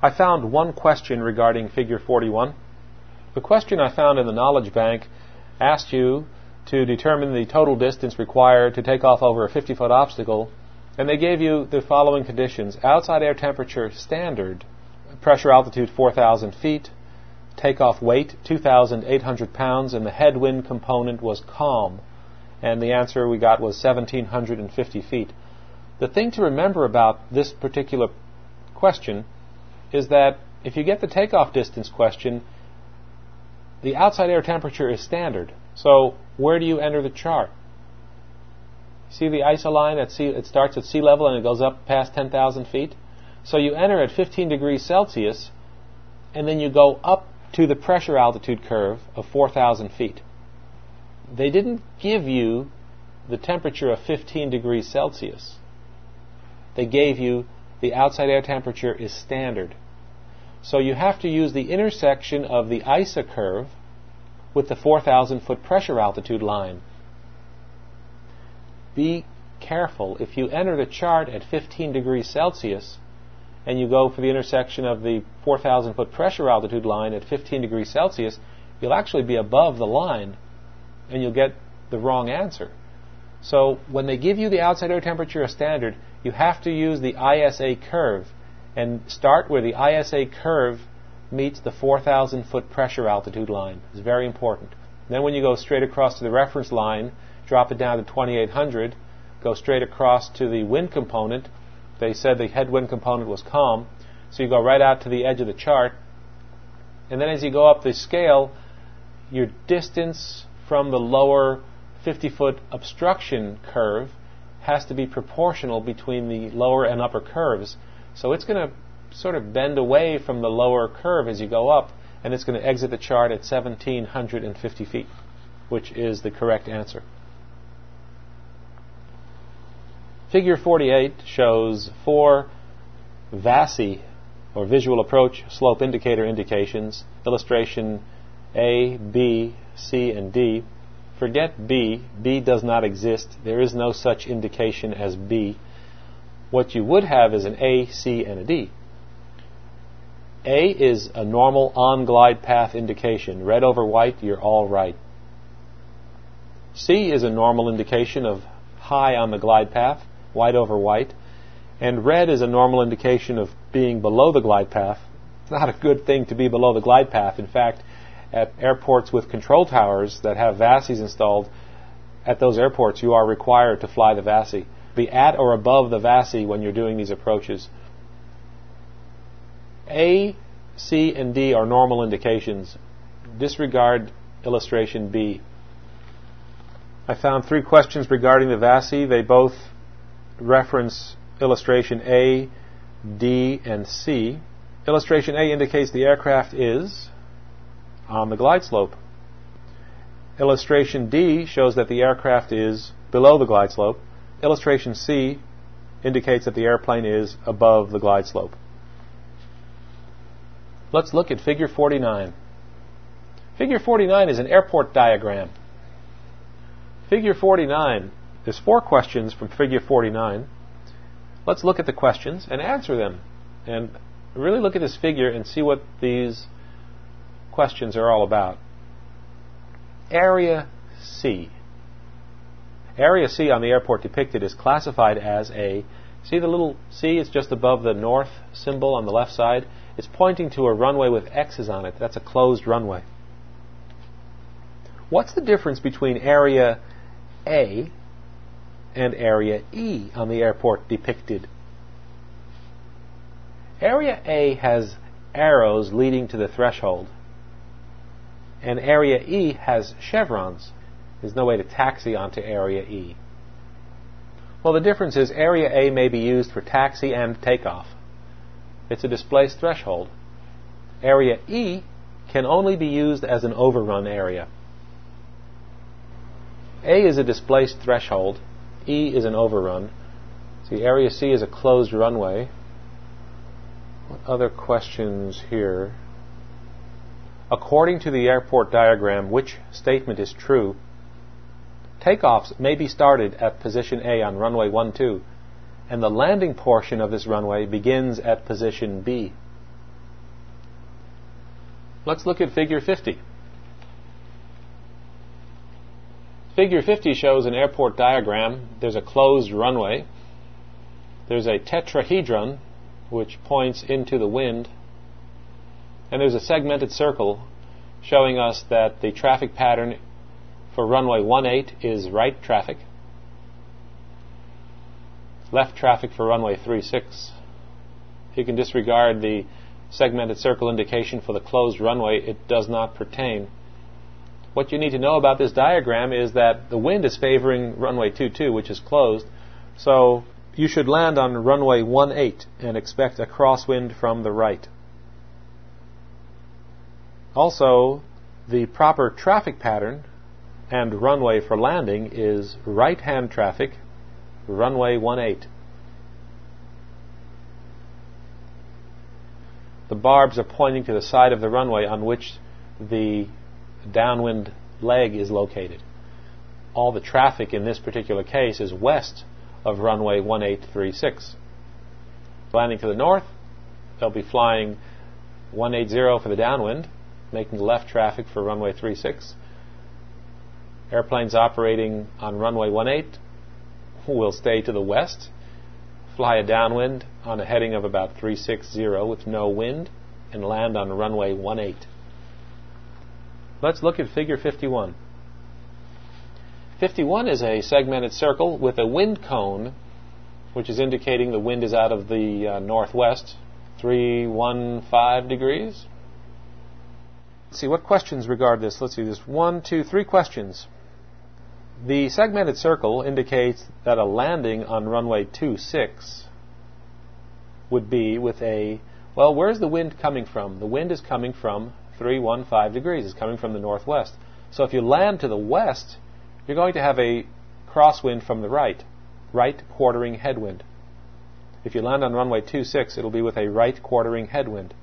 I found one question regarding Figure 41. The question I found in the Knowledge Bank asked you to determine the total distance required to take off over a 50-foot obstacle, and they gave you the following conditions. Outside air temperature standard, pressure altitude 4,000 feet, takeoff weight 2,800 pounds, and the headwind component was calm. And the answer we got was 1,750 feet. The thing to remember about this particular question is that if you get the takeoff distance question, the outside air temperature is standard. So where do you enter the chart? See the ISO line at sea, it starts at sea level and it goes up past 10,000 feet. So you enter at 15 degrees Celsius and then you go up to the pressure altitude curve of 4,000 feet. They didn't give you the temperature of 15 degrees Celsius. They gave you the outside air temperature is standard. So you have to use the intersection of the ISA curve with the 4,000 foot pressure altitude line. Be careful. If you enter the chart at 15 degrees Celsius and you go for the intersection of the 4,000 foot pressure altitude line at 15 degrees Celsius, you'll actually be above the line and you'll get the wrong answer. So when they give you the outside air temperature as standard, you have to use the ISA curve and start where the ISA curve meets the 4,000 foot pressure altitude line. It's very important. Then when you go straight across to the reference line, drop it down to 2,800, go straight across to the wind component. They said the headwind component was calm, so you go right out to the edge of the chart. And then as you go up the scale, your distance from the lower 50-foot obstruction curve has to be proportional between the lower and upper curves. So it's going to sort of bend away from the lower curve as you go up, and it's going to exit the chart at 1,750 feet, which is the correct answer. Figure 48 shows 4 VASI, or visual approach slope indicator indications, illustration A, B, C, and D. Forget B. B does not exist. There is no such indication as B. What you would have is an A, C, and a D. A is a normal on-glide path indication. Red over white, you're all right. C is a normal indication of high on the glide path, white over white. And red is a normal indication of being below the glide path. It's not a good thing to be below the glide path. In fact, at airports with control towers that have VASIs installed, at those airports you are required to fly the VASI. Be at or above the VASI when you're doing these approaches. A, C, and D are normal indications. Disregard illustration B. I found 3 questions regarding the VASI. They both reference illustration A, D, and C. Illustration A indicates the aircraft is on the glide slope. Illustration D shows that the aircraft is below the glide slope. Illustration C indicates that the airplane is above the glide slope. Let's look at Figure 49. Figure 49 is an airport diagram. Figure 49, there's 4 questions from Figure 49. Let's look at the questions and answer them. And really look at this figure and see what these questions are all about. Area C. Area C on the airport depicted is classified as a, see the little C, it's just above the north symbol on the left side. It's pointing to a runway with X's on it. That's a closed runway. What's the difference between Area A and Area E on the airport depicted? Area A has arrows leading to the threshold, and Area E has chevrons. There's no way to taxi onto Area E. Well, the difference is Area A may be used for taxi and takeoff. It's a displaced threshold. Area E can only be used as an overrun area. A is a displaced threshold. E is an overrun. See, Area C is a closed runway. What other questions here? According to the airport diagram, which statement is true? Takeoffs may be started at position A on runway 12, and the landing portion of this runway begins at position B. Let's look at Figure 50. Figure 50 shows an airport diagram. There's a closed runway. There's a tetrahedron, which points into the wind. And there's a segmented circle showing us that the traffic pattern for runway 18 is right traffic, left traffic for runway 36. You can disregard the segmented circle indication for the closed runway. It does not pertain. What you need to know about this diagram is that the wind is favoring runway 22, which is closed. So you should land on runway 18 and expect a crosswind from the right. Also, the proper traffic pattern and runway for landing is right-hand traffic, runway 18. The barbs are pointing to the side of the runway on which the downwind leg is located. All the traffic in this particular case is west of runway 1836. Landing to the north, they'll be flying 180 for the downwind, making left traffic for runway 36. Airplanes operating on runway 18 will stay to the west, fly a downwind on a heading of about 360 with no wind, and land on runway 18. Let's look at Figure 51. 51 is a segmented circle with a wind cone, which is indicating the wind is out of the northwest, 315 degrees. Let's see, what questions regard this? Let's see, there's 1, 2, 3 questions. The segmented circle indicates that a landing on runway 26 would be with a, well, where's the wind coming from? The wind is coming from 315 degrees. It's coming from the northwest. So if you land to the west, you're going to have a crosswind from the right quartering headwind. If you land on runway 26, it'll be with a right quartering headwind.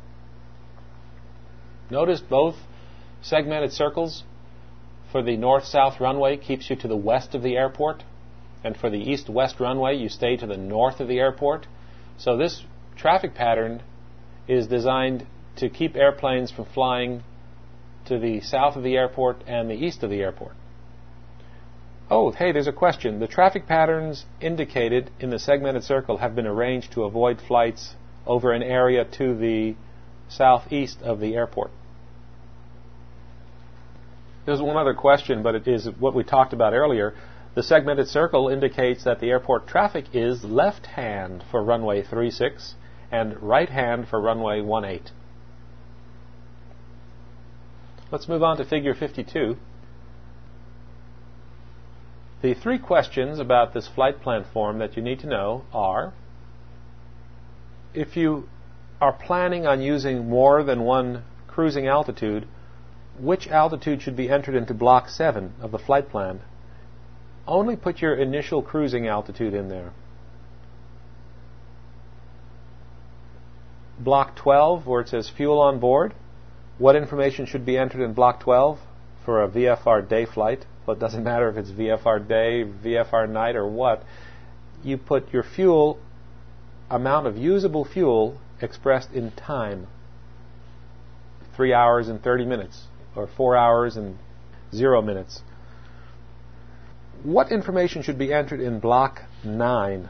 Notice both segmented circles. For the north-south runway keeps you to the west of the airport, and for the east-west runway you stay to the north of the airport. So this traffic pattern is designed to keep airplanes from flying to the south of the airport and the east of the airport. Oh, hey, there's a question. The traffic patterns indicated in the segmented circle have been arranged to avoid flights over an area to the southeast of the airport. There's one other question, but it is what we talked about earlier. The segmented circle indicates that the airport traffic is left-hand for runway 36 and right-hand for runway 18. Let's move on to Figure 52. The 3 questions about this flight plan form that you need to know are, if you are planning on using more than one cruising altitude, which altitude should be entered into Block 7 of the flight plan? Only put your initial cruising altitude in there. Block 12, where it says fuel on board, what information should be entered in Block 12 for a VFR day flight? Well, it doesn't matter if it's VFR day, VFR night, or what. You put your fuel, amount of usable fuel, expressed in time. 3 hours and 30 minutes, or 4 hours and 0 minutes. What information should be entered in Block 9?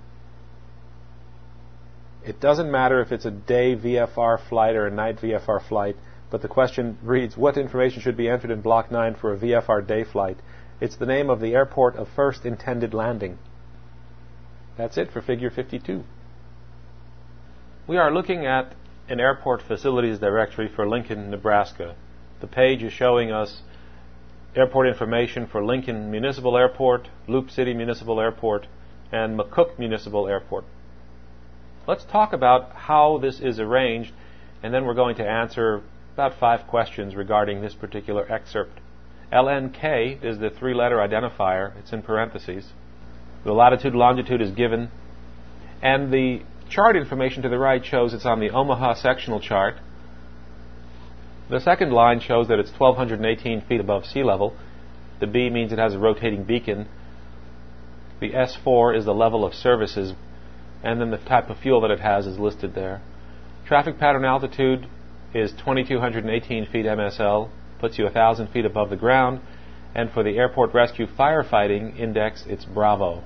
It doesn't matter if it's a day VFR flight or a night VFR flight, but the question reads, what information should be entered in Block 9 for a VFR day flight? It's the name of the airport of first intended landing. That's it for Figure 52. We are looking at an airport facilities directory for Lincoln, Nebraska. The page is showing us airport information for Lincoln Municipal Airport, Loop City Municipal Airport, and McCook Municipal Airport. Let's talk about how this is arranged, and then we're going to answer about 5 questions regarding this particular excerpt. LNK is the 3-letter identifier. It's in parentheses. The latitude, longitude is given, and the chart information to the right shows it's on the Omaha sectional chart. The second line shows that it's 1,218 feet above sea level. The B means it has a rotating beacon. The S4 is the level of services, and then the type of fuel that it has is listed there. Traffic pattern altitude is 2,218 feet MSL, puts you 1,000 feet above the ground, and for the Airport Rescue Firefighting Index, it's Bravo.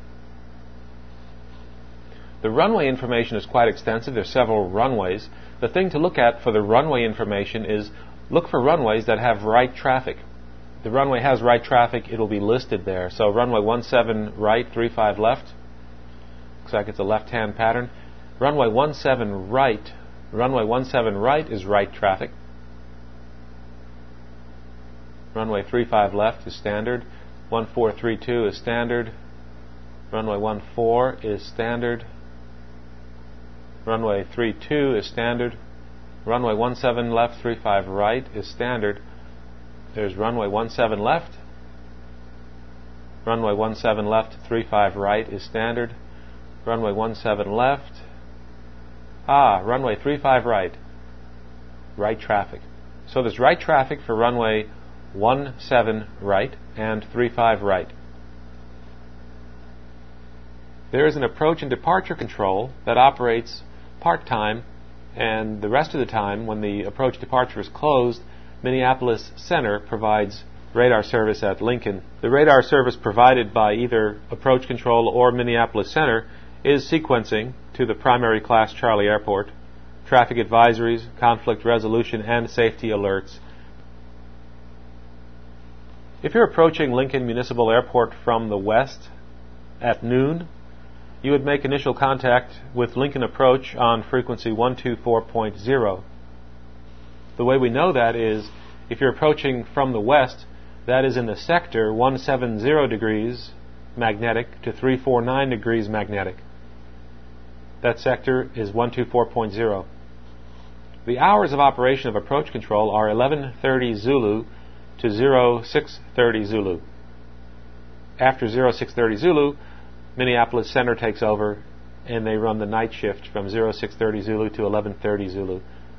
The runway information is quite extensive. There's several runways. The thing to look at for the runway information is look for runways that have right traffic. If the runway has right traffic, it'll be listed there. So runway 17 right, 35 left. Looks like it's a left-hand pattern. Runway 17 right. Runway 17 right is right traffic. Runway 35 left is standard. 1432 is standard. Runway 14 is standard. Runway 32 is standard. Runway 17 left, 35 right is standard. There's runway 17 left. Runway 17 left, 35 right is standard. Runway 17 left. Runway 35 right. Right traffic. So there's right traffic for runway 17 right and 35 right. There is an approach and departure control that operates part-time, and the rest of the time, when the approach departure is closed, Minneapolis Center provides radar service at Lincoln. The radar service provided by either approach control or Minneapolis Center is sequencing to the primary class Charlie Airport, traffic advisories, conflict resolution, and safety alerts. If you're approaching Lincoln Municipal Airport from the west at noon, you would make initial contact with Lincoln Approach on frequency 124.0. The way we know that is, if you're approaching from the west, that is in the sector 170 degrees magnetic to 349 degrees magnetic. That sector is 124.0. The hours of operation of approach control are 11:30 Zulu to 0630 Zulu. After 0630 Zulu, Minneapolis Center takes over, and they run the night shift from 0630 Zulu to 11:30 Zulu.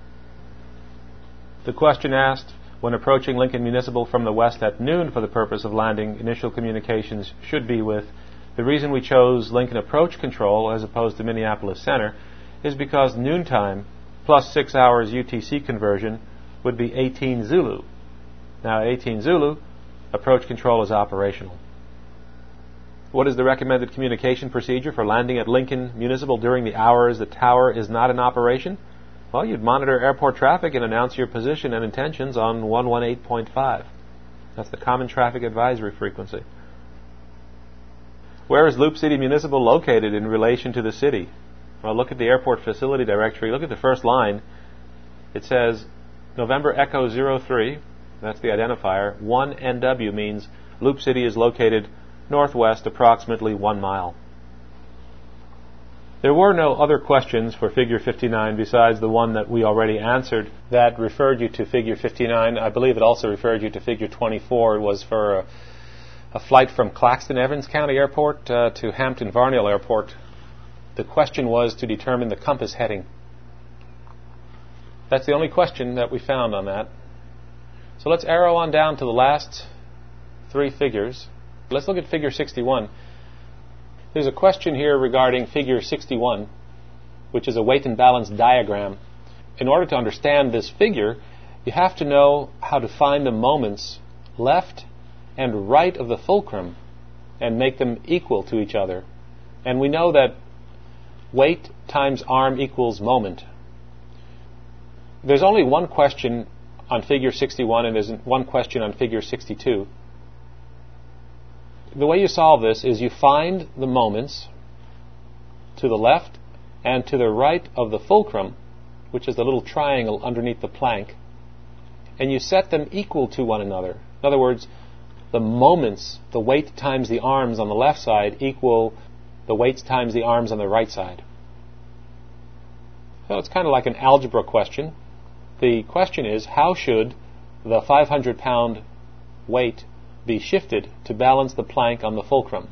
The question asked, when approaching Lincoln Municipal from the west at noon for the purpose of landing, initial communications should be with. The reason we chose Lincoln Approach Control as opposed to Minneapolis Center is because noontime plus 6 hours UTC conversion would be 18 Zulu. Now at 18 Zulu, approach control is operational. What is the recommended communication procedure for landing at Lincoln Municipal during the hours the tower is not in operation? Well, you'd monitor airport traffic and announce your position and intentions on 118.5. That's the common traffic advisory frequency. Where is Loop City Municipal located in relation to the city? Well, look at the airport facility directory. Look at the first line. It says November Echo 03, that's the identifier. 1NW means Loop City is located northwest approximately 1 mile. There were no other questions for Figure 59 besides the one that we already answered that referred you to Figure 59. I believe it also referred you to Figure 24. It was for a flight from Claxton Evans County Airport to Hampton Varnell Airport. The question was to determine the compass heading. That's the only question that we found on that. So let's arrow on down to the last 3 figures. Let's look at Figure 61. There's a question here regarding Figure 61, which is a weight and balance diagram. In order to understand this figure, you have to know how to find the moments left and right of the fulcrum and make them equal to each other. And we know that weight times arm equals moment. There's only one question on Figure 61 and there's one question on Figure 62. The way you solve this is you find the moments to the left and to the right of the fulcrum, which is the little triangle underneath the plank, and you set them equal to one another. In other words, the moments, the weight times the arms on the left side equal the weights times the arms on the right side. So it's kind of like an algebra question. The question is, how should the 500-pound weight be shifted to balance the plank on the fulcrum?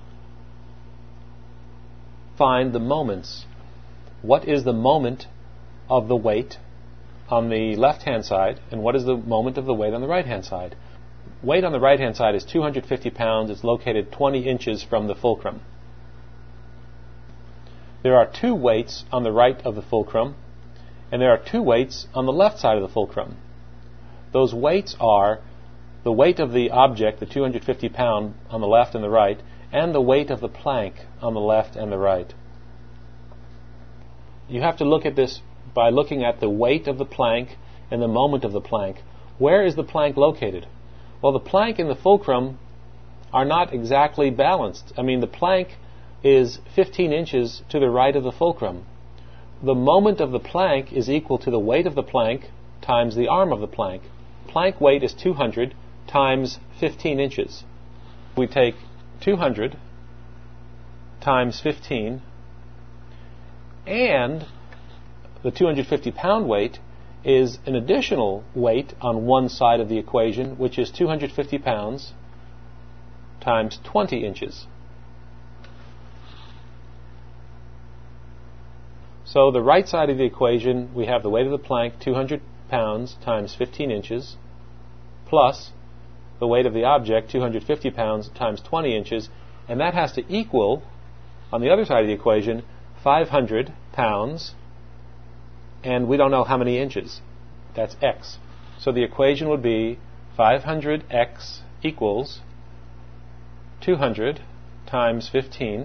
Find the moments. What is the moment of the weight on the left-hand side, and what is the moment of the weight on the right-hand side? Weight on the right-hand side is 250 pounds. It's located 20 inches from the fulcrum. There are 2 weights on the right of the fulcrum, And there are two weights on the left side of the fulcrum. Those weights are the weight of the object, the 250 pound on the left and the right, and the weight of the plank on the left and the right. You have to look at this by looking at the weight of the plank and the moment of the plank. Where is the plank located? Well, the plank and the fulcrum are not exactly balanced. I mean, the plank is 15 inches to the right of the fulcrum. The moment of the plank is equal to the weight of the plank times the arm of the plank. Plank weight is 200 times 15 inches. We take 200 times 15, and the 250 pound weight is an additional weight on one side of the equation, which is 250 pounds times 20 inches. So the right side of the equation, we have the weight of the plank, 200 pounds times 15 inches, plus the weight of the object, 250 pounds times 20 inches, and that has to equal, on the other side of the equation, 500 pounds, and we don't know how many inches. That's x. So the equation would be 500x equals 200 times 15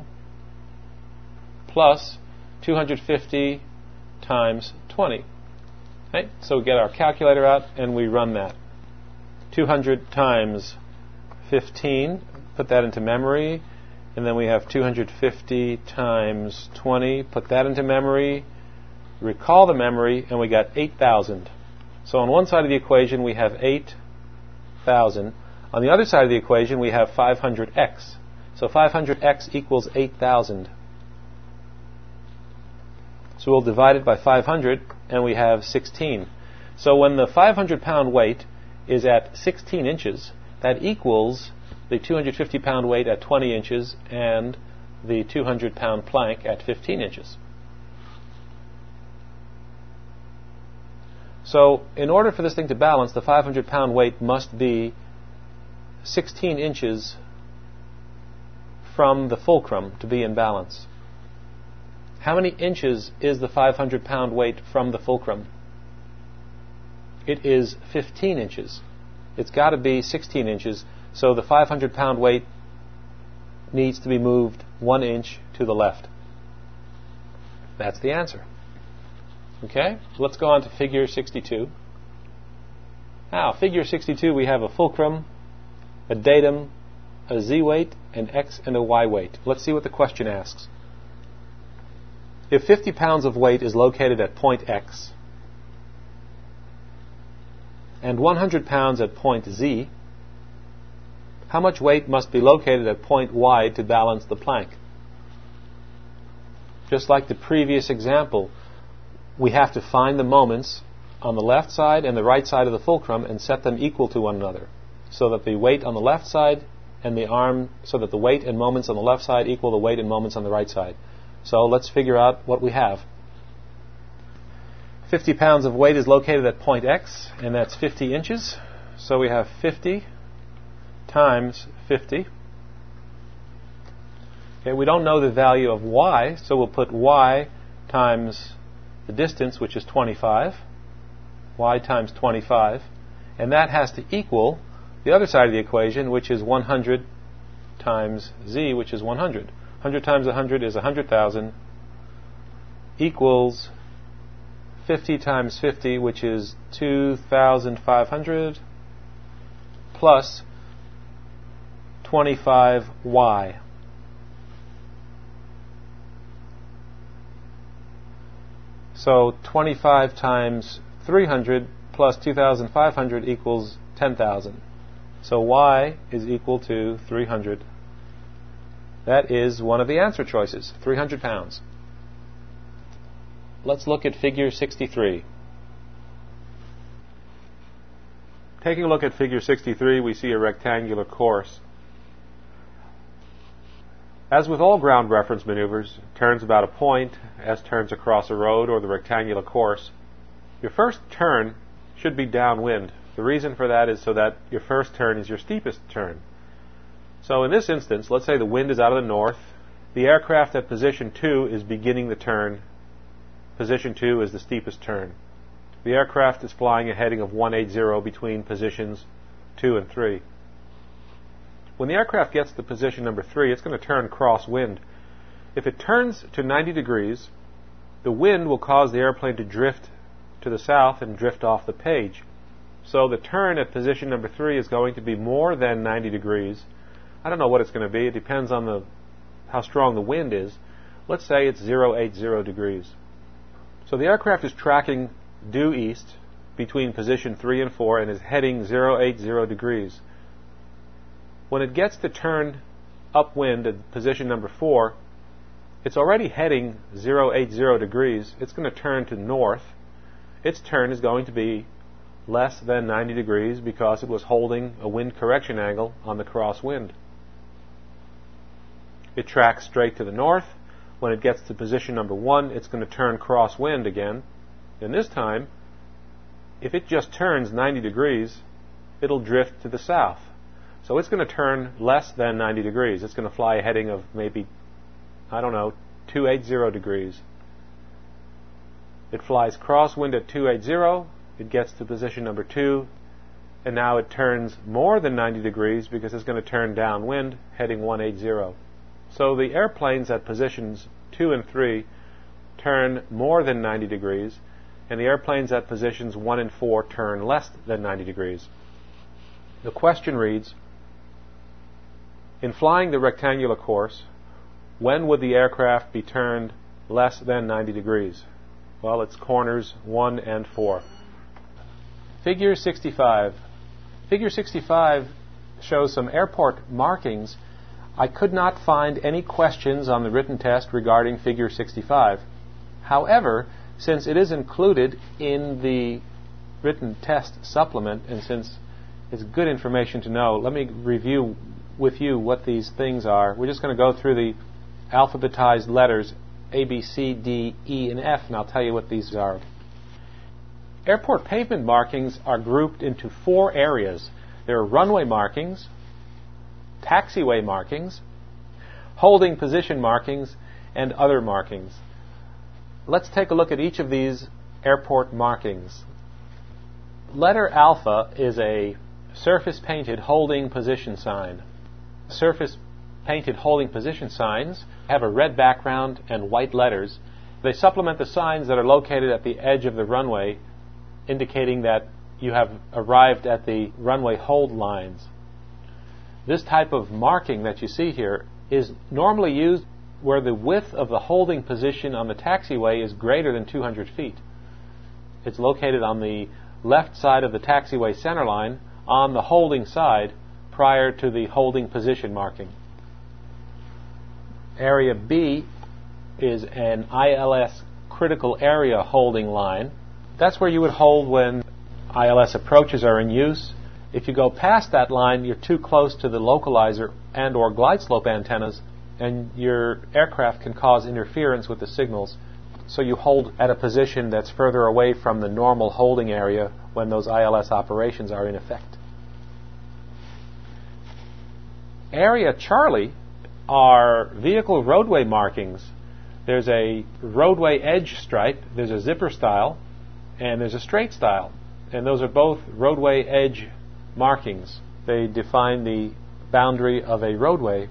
plus 250 times 20. Okay? So we get our calculator out and we run that. 200 times 15, put that into memory, and then we have 250 times 20, put that into memory, recall the memory, and we got 8,000. So on one side of the equation we have 8,000. On the other side of the equation we have 500x. So 500x equals 8,000. So we'll divide it by 500 and we have 16. So when the 500 pound weight is at 16 inches, that equals the 250 pound weight at 20 inches and the 200 pound plank at 15 inches. So in order for this thing to balance, the 500 pound weight must be 16 inches from the fulcrum to be in balance. How many inches is the 500 pound weight from the fulcrum? It is 15 inches. It's got to be 16 inches, so the 500 pound weight needs to be moved 1 inch to the left. That's the answer. Okay, let's go on to figure 62. Now, figure 62, we have a fulcrum, a datum, a z weight, an x and a y weight. Let's see what the question asks. If 50 pounds of weight is located at point X and 100 pounds at point Z, how much weight must be located at point Y to balance the plank? Just like the previous example, we have to find the moments on the left side and the right side of the fulcrum and set them equal to one another, so that the weight on the left side and the arm, so that the weight and moments on the left side equal the weight and moments on the right side. So let's figure out what we have. 50 pounds of weight is located at point X, and that's 50 inches. So we have 50 times 50. Okay, we don't know the value of y, so we'll put y times the distance, which is 25. Y times 25. And that has to equal the other side of the equation, which is 100 times z, which is 100. 100 times 100 is 100,000, equals 50 times 50, which is 2,500, plus 25y. So 25 times 300 plus 2,500 equals 10,000. So y is equal to 300. That is one of the answer choices, 300 pounds. Let's look at figure 63. Taking a look at figure 63, we see a rectangular course. As with all ground reference maneuvers, turns about a point, as turns across a road or the rectangular course, your first turn should be downwind. The reason for that is so that your first turn is your steepest turn. So in this instance, let's say the wind is out of the north. The aircraft at position 2 is beginning the turn position 2 is the steepest turn. The aircraft is flying a heading of 180 between positions 2 and 3. When the aircraft gets to position number 3, it's going to turn crosswind. If it turns to 90 degrees, the wind will cause the airplane to drift to the south and drift off the page. So the turn at position number 3 is going to be more than 90 degrees. I don't know what it's going to be. It depends on how strong the wind is. Let's say it's 080 degrees. So the aircraft is tracking due east between position 3 and 4 and is heading 080 degrees. When it gets to turn upwind at position number 4, it's already heading 080 degrees. It's going to turn to north. Its turn is going to be less than 90 degrees because it was holding a wind correction angle on the crosswind. It tracks straight to the north. When it gets to position number 1, it's going to turn crosswind again. And this time, if it just turns 90 degrees, it'll drift to the south. So it's going to turn less than 90 degrees. It's going to fly a heading of maybe, 280 degrees. It flies crosswind at 280. It gets to position number 2, and now it turns more than 90 degrees because it's going to turn downwind, heading 180. So the airplanes at positions 2 and 3 turn more than 90 degrees, and the airplanes at positions 1 and 4 turn less than 90 degrees. The question reads, in flying the rectangular course, when would the aircraft be turned less than 90 degrees? Well, it's corners 1 and 4. Figure 65. Figure 65 shows some airport markings. I could not find any questions on the written test regarding Figure 65. However, since it is included in the written test supplement, and since it's good information to know, let me review with you what these things are. We're just going to go through the alphabetized letters A, B, C, D, E, and F, and I'll tell you what these are. Airport pavement markings are grouped into 4 areas. There are runway markings, taxiway markings, holding position markings, and other markings. Let's take a look at each of these airport markings. Letter alpha is a surface-painted holding position sign. Surface-painted holding position signs have a red background and white letters. They supplement the signs that are located at the edge of the runway, indicating that you have arrived at the runway hold lines. This type of marking that you see here is normally used where the width of the holding position on the taxiway is greater than 200 feet. It's located on the left side of the taxiway center line on the holding side prior to the holding position marking. Area B is an ILS critical area holding line. That's where you would hold when ILS approaches are in use. If you go past that line, you're too close to the localizer and or glide slope antennas, and your aircraft can cause interference with the signals. So you hold at a position that's further away from the normal holding area when those ILS operations are in effect. Area Charlie are vehicle roadway markings. There's a roadway edge stripe, there's a zipper style, and there's a straight style. And those are both roadway edge markings. They define the boundary of a roadway.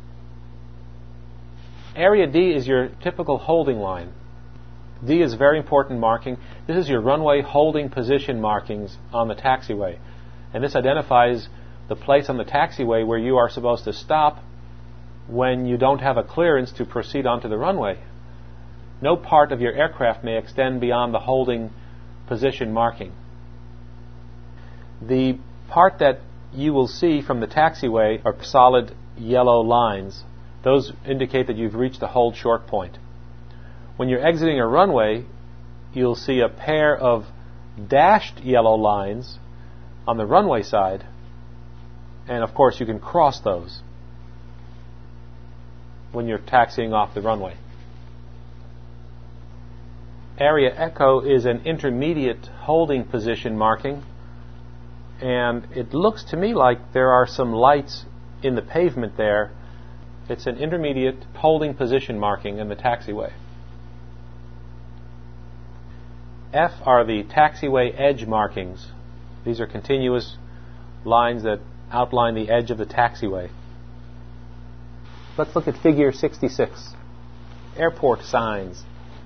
Area D is your typical holding line. D is a very important marking. This is your runway holding position markings on the taxiway. And this identifies the place on the taxiway where you are supposed to stop when you don't have a clearance to proceed onto the runway. No part of your aircraft may extend beyond the holding position marking. The part that you will see from the taxiway are solid yellow lines. Those indicate that you've reached the hold short point. When you're exiting a runway, you'll see a pair of dashed yellow lines on the runway side, and of course you can cross those when you're taxiing off the runway. Area Echo is an intermediate holding position marking, and it looks to me like there are some lights in the pavement there. It's an intermediate holding position marking in the taxiway. F are the taxiway edge markings. These are continuous lines that outline the edge of the taxiway. Let's look at figure 66. Airport signs.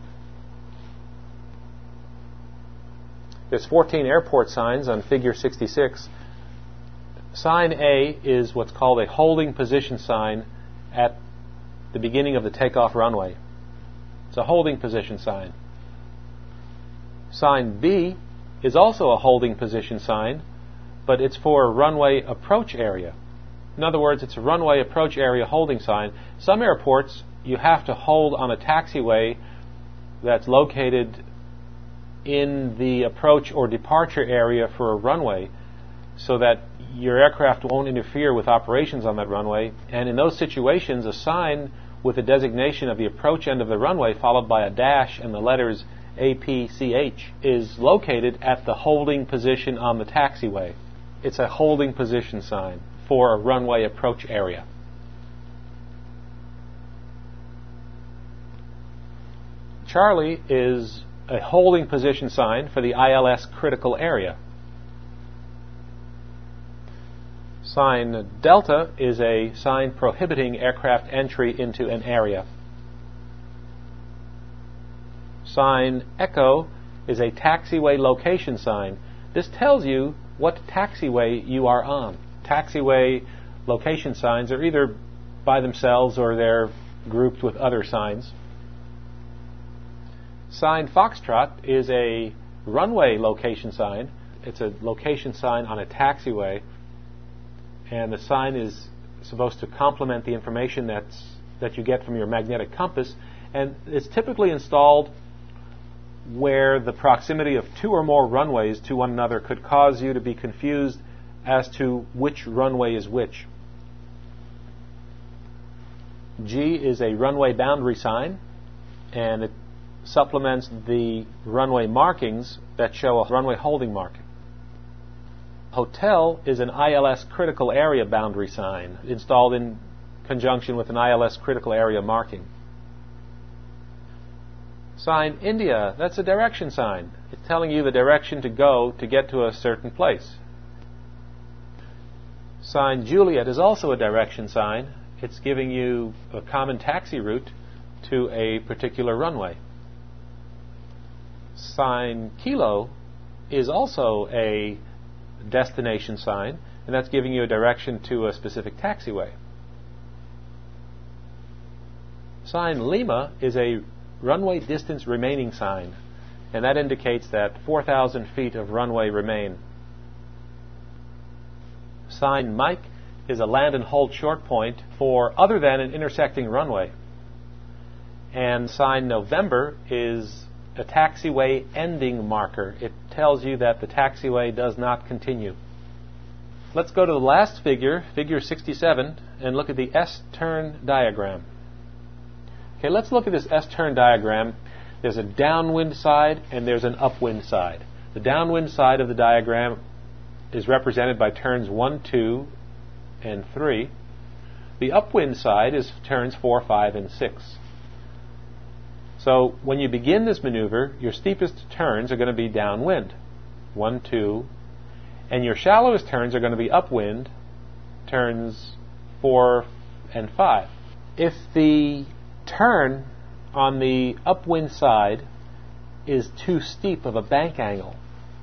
There's 14 airport signs on figure 66. Sign A is what's called a holding position sign at the beginning of the takeoff runway. It's a holding position sign. Sign B is also a holding position sign, but it's for a runway approach area. In other words, it's a runway approach area holding sign. Some airports, you have to hold on a taxiway that's located in the approach or departure area for a runway so that your aircraft won't interfere with operations on that runway. And in those situations, a sign with a designation of the approach end of the runway followed by a dash and the letters APCH is located at the holding position on the taxiway. It's a holding position sign for a runway approach area. Charlie is a holding position sign for the ILS critical area. Sign Delta is a sign prohibiting aircraft entry into an area. Sign Echo is a taxiway location sign. This tells you what taxiway you are on. Taxiway location signs are either by themselves or they're grouped with other signs. Sign Foxtrot is a runway location sign. It's a location sign on a taxiway, and the sign is supposed to complement the information that you get from your magnetic compass, and it's typically installed where the proximity of two or more runways to one another could cause you to be confused as to which runway is which. G is a runway boundary sign, and it supplements the runway markings that show a runway holding marking. Hotel is an ILS critical area boundary sign installed in conjunction with an ILS critical area marking. Sign India, that's a direction sign. It's telling you the direction to go to get to a certain place. Sign Juliet is also a direction sign. It's giving you a common taxi route to a particular runway. Sign Kilo is also a destination sign, and that's giving you a direction to a specific taxiway. Sign Lima is a runway distance remaining sign, and that indicates that 4,000 feet of runway remain. Sign Mike is a land and hold short point for other than an intersecting runway. And sign November is a taxiway ending marker. It tells you that the taxiway does not continue. Let's go to the last figure, figure 67, and look at the S-turn diagram. Okay, let's look at this S-turn diagram. There's a downwind side and there's an upwind side. The downwind side of the diagram is represented by turns 1, 2, and 3. The upwind side is turns 4, 5, and 6. So when you begin this maneuver, your steepest turns are going to be downwind, 1, 2, and your shallowest turns are going to be upwind, turns 4 and 5. If the turn on the upwind side is too steep of a bank angle,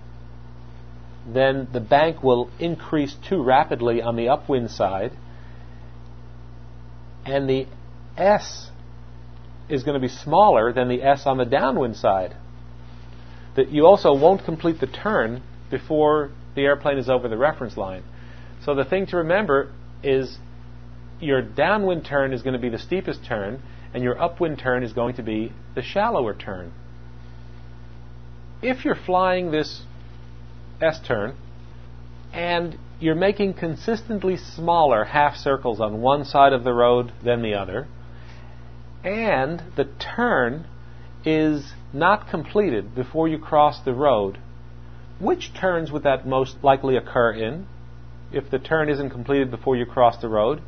then the bank will increase too rapidly on the upwind side, and the S is going to be smaller than the S on the downwind side. That you also won't complete the turn before the airplane is over the reference line. So the thing to remember is your downwind turn is going to be the steepest turn, and your upwind turn is going to be the shallower turn. If you're flying this S-turn and you're making consistently smaller half circles on one side of the road than the other, and the turn is not completed before you cross the road, which turns would that most likely occur in if the turn isn't completed before you cross the road?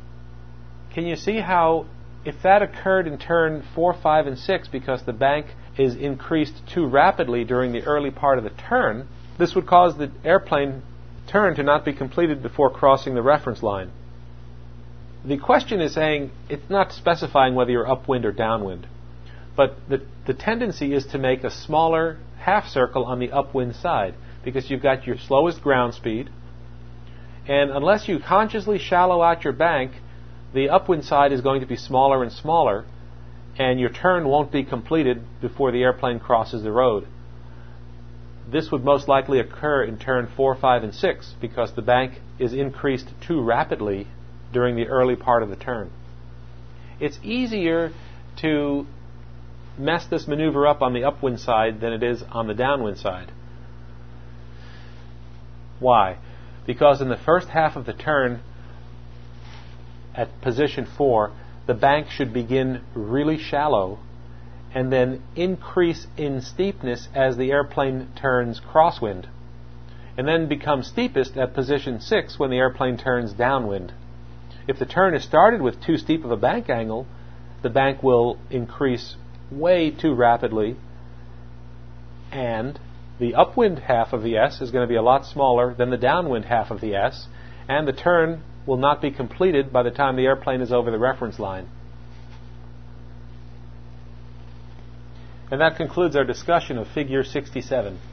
Can you see how if that occurred in turn 4, 5, and 6 because the bank is increased too rapidly during the early part of the turn, this would cause the airplane turn to not be completed before crossing the reference line. The question is saying, it's not specifying whether you're upwind or downwind, but the tendency is to make a smaller half circle on the upwind side, because you've got your slowest ground speed, and unless you consciously shallow out your bank, the upwind side is going to be smaller and smaller, and your turn won't be completed before the airplane crosses the road. This would most likely occur in turn 4, 5, and 6, because the bank is increased too rapidly during the early part of the turn. It's easier to mess this maneuver up on the upwind side than it is on the downwind side. Why? Because in the first half of the turn, at position 4, the bank should begin really shallow and then increase in steepness as the airplane turns crosswind, and then become steepest at position 6 when the airplane turns downwind. If the turn is started with too steep of a bank angle, the bank will increase way too rapidly, and the upwind half of the S is going to be a lot smaller than the downwind half of the S, and the turn will not be completed by the time the airplane is over the reference line. And that concludes our discussion of Figure 67.